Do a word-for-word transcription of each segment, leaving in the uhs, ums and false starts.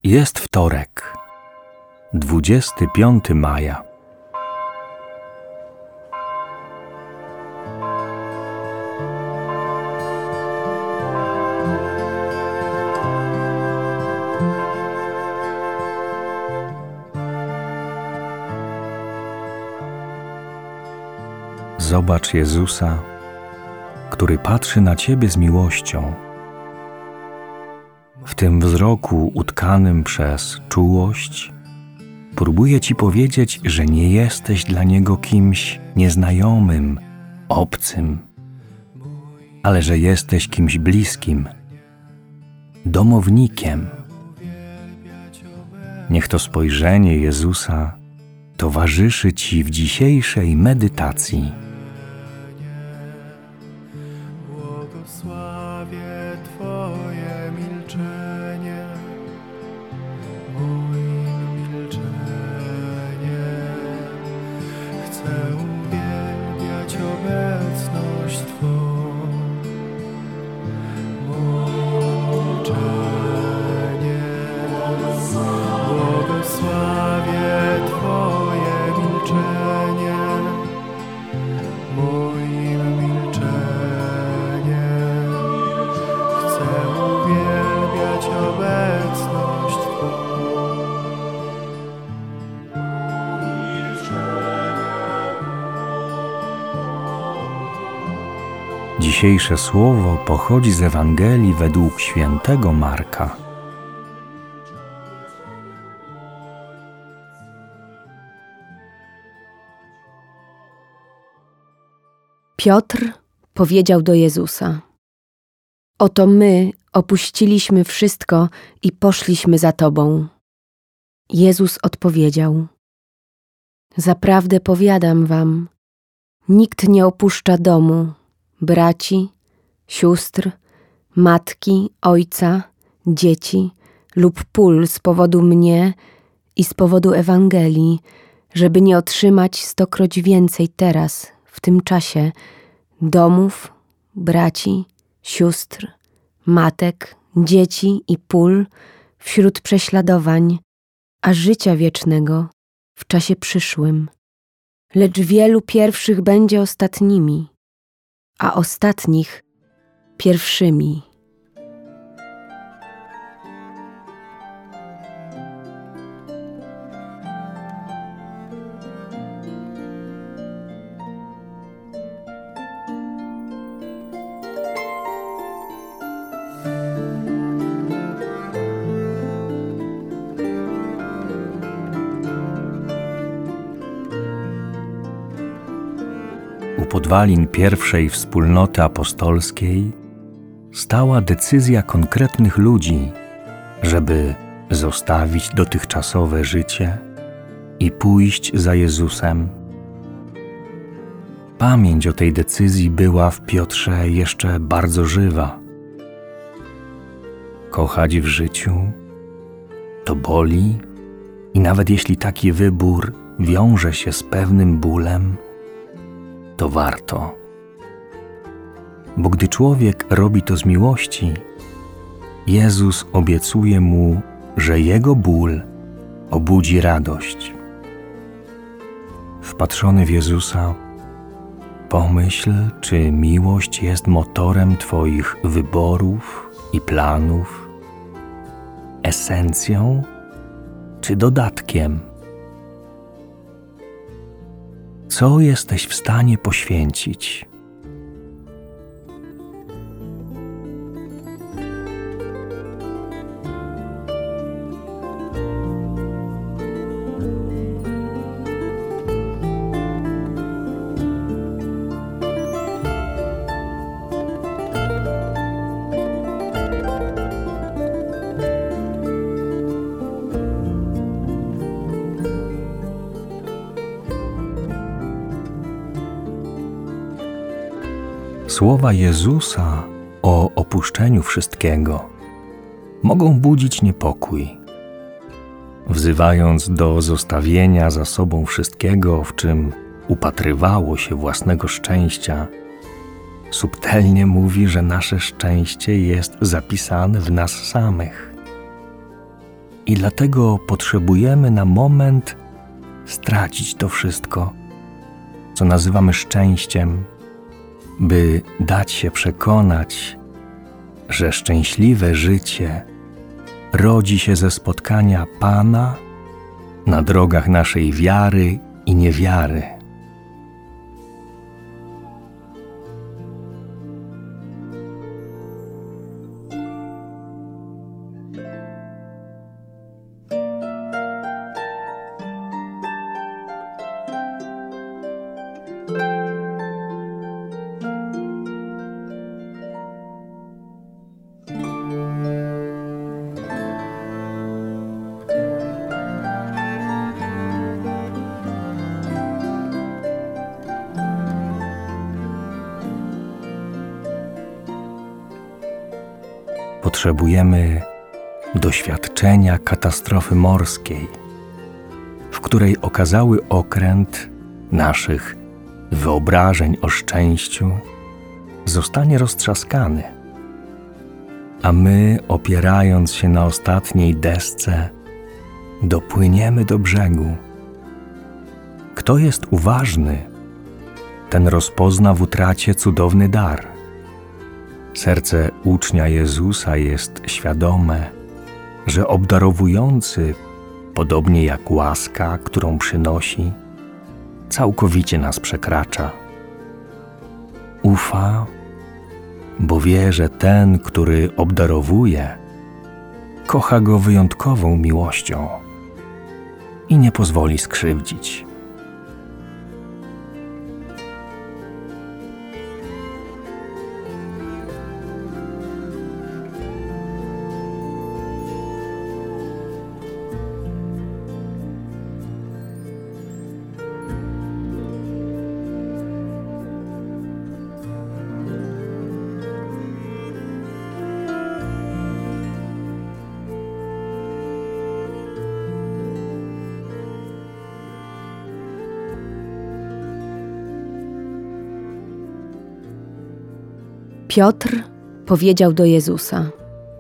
Jest wtorek, dwudziestego piątego maja. Zobacz Jezusa, który patrzy na Ciebie z miłością. W tym wzroku utkanym przez czułość próbuje Ci powiedzieć, że nie jesteś dla Niego kimś nieznajomym, obcym, ale że jesteś kimś bliskim, domownikiem. Niech to spojrzenie Jezusa towarzyszy Ci w dzisiejszej medytacji. Błogosławię Twoje milczenie, moim milczeniem. Chcę uwielbiać obecność Twą, moim milczeniem. Błogosławię Twoje milczenie, moim milczeniem. Uwielbiać obecność Twą. Dzisiejsze słowo pochodzi z Ewangelii według świętego Marka. Piotr powiedział do Jezusa: Oto my opuściliśmy wszystko i poszliśmy za Tobą. Jezus odpowiedział: Zaprawdę powiadam wam, nikt nie opuszcza domu, braci, sióstr, matki, ojca, dzieci lub pól z powodu mnie i z powodu Ewangelii, żeby nie otrzymać stokroć więcej teraz, w tym czasie, domów, braci, sióstr, matek, dzieci i pól wśród prześladowań, a życia wiecznego w czasie przyszłym. Lecz wielu pierwszych będzie ostatnimi, a ostatnich pierwszymi. U podwalin pierwszej wspólnoty apostolskiej stała decyzja konkretnych ludzi, żeby zostawić dotychczasowe życie i pójść za Jezusem. Pamięć o tej decyzji była w Piotrze jeszcze bardzo żywa. Kochać w życiu to boli i nawet jeśli taki wybór wiąże się z pewnym bólem, to warto. Bo gdy człowiek robi to z miłości, Jezus obiecuje mu, że jego ból obudzi radość. Wpatrzony w Jezusa, pomyśl, czy miłość jest motorem Twoich wyborów i planów, esencją czy dodatkiem. Co jesteś w stanie poświęcić? Słowa Jezusa o opuszczeniu wszystkiego mogą budzić niepokój. Wzywając do zostawienia za sobą wszystkiego, w czym upatrywało się własnego szczęścia, subtelnie mówi, że nasze szczęście jest zapisane w nas samych. I dlatego potrzebujemy na moment stracić to wszystko, co nazywamy szczęściem, by dać się przekonać, że szczęśliwe życie rodzi się ze spotkania Pana na drogach naszej wiary i niewiary. Potrzebujemy doświadczenia katastrofy morskiej, w której okazały okręt naszych wyobrażeń o szczęściu zostanie roztrzaskany, a my, opierając się na ostatniej desce, dopłyniemy do brzegu. Kto jest uważny, ten rozpozna w utracie cudowny dar. Serce ucznia Jezusa jest świadome, że obdarowujący, podobnie jak łaska, którą przynosi, całkowicie nas przekracza. Ufa, bo wie, że ten, który obdarowuje, kocha go wyjątkową miłością i nie pozwoli skrzywdzić. Piotr powiedział do Jezusa: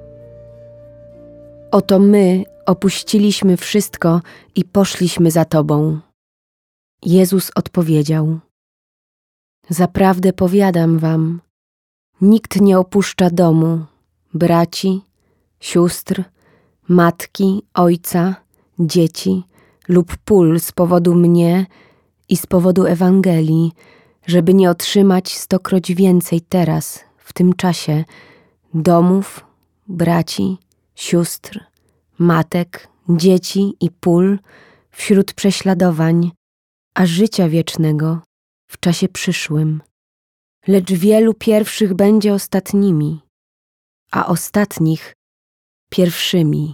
Oto my opuściliśmy wszystko i poszliśmy za Tobą. Jezus odpowiedział: Zaprawdę powiadam wam, nikt nie opuszcza domu, braci, sióstr, matki, ojca, dzieci lub pól z powodu mnie i z powodu Ewangelii, żeby nie otrzymać stokroć więcej teraz, w tym czasie, domów, braci, sióstr, matek, dzieci i pól wśród prześladowań, a życia wiecznego w czasie przyszłym. Lecz wielu pierwszych będzie ostatnimi, a ostatnich pierwszymi.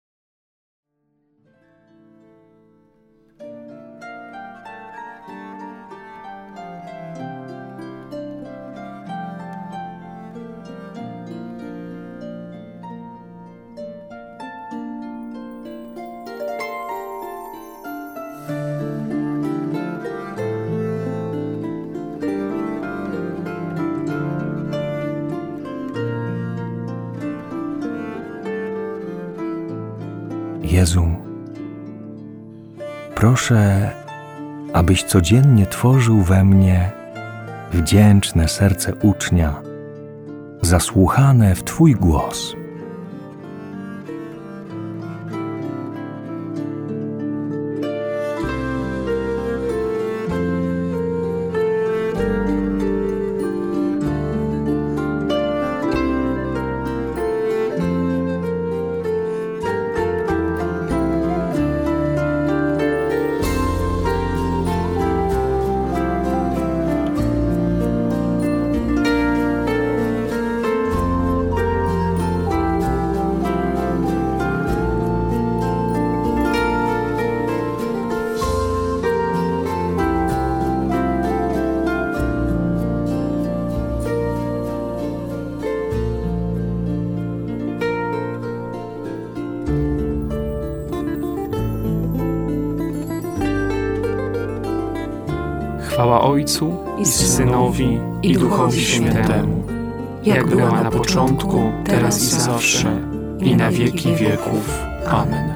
Jezu, proszę, abyś codziennie tworzył we mnie wdzięczne serce ucznia, zasłuchane w Twój głos. Chwała Ojcu i Synowi i Duchowi Świętemu, jak była na początku, teraz i zawsze, i na wieki wieków. Amen.